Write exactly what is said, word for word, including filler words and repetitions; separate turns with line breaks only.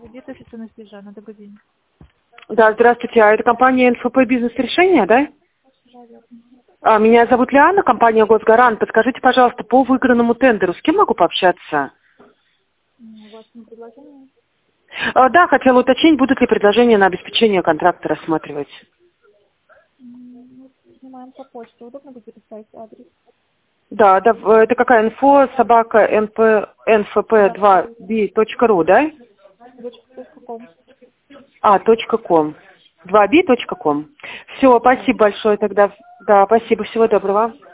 Вид официально Снежана, добрый день.
Да, здравствуйте. А это компания эн эф пэ «Бизнес-решения», да? А, меня зовут Лиана, компания «Госгарант». Подскажите, пожалуйста, по выигранному тендеру с кем могу пообщаться?
У вас не предложение?
А, да, хотела уточнить, будут ли предложения на обеспечение контракта рассматривать.
Мы снимаем по почте. Удобно будет оставить адрес?
Да, да, в- это какая инфо? Собака эн эф пэ два би точка ру, да?
Точка ком.
А, точка ком. два би точка ком. Все, спасибо большое тогда. Да, спасибо, всего доброго.